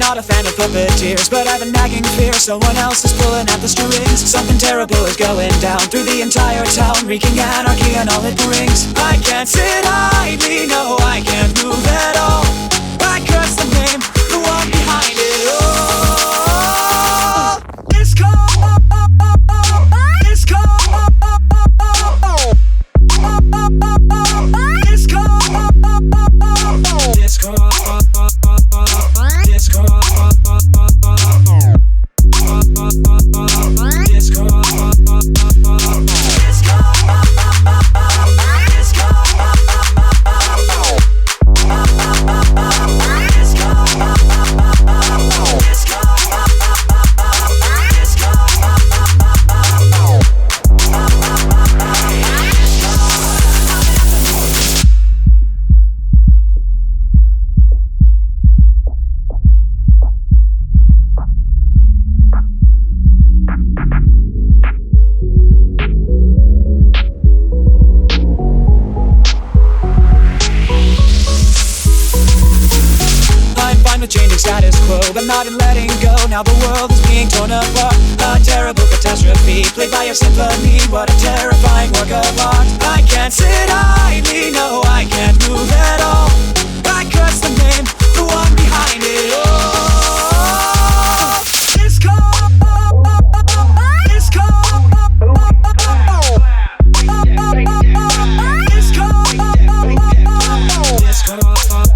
not a fan of puppeteers, but I've a nagging fear someone else is pulling at the strings. Something terrible is going down through the entire town, wreaking anarchy and all it brings. I can't sit idly, no, I can't move at all. I curse the name, the one behind it all. It's called, it's called, it's called Discord. Changing status quo, but not in letting go. Now the world is being torn apart. A terrible catastrophe, played by a symphony. What a terrifying work of art. I can't sit idly, no, I can't move at all. I curse the name, the one behind it all. It's called, it's called, it's called, it's called.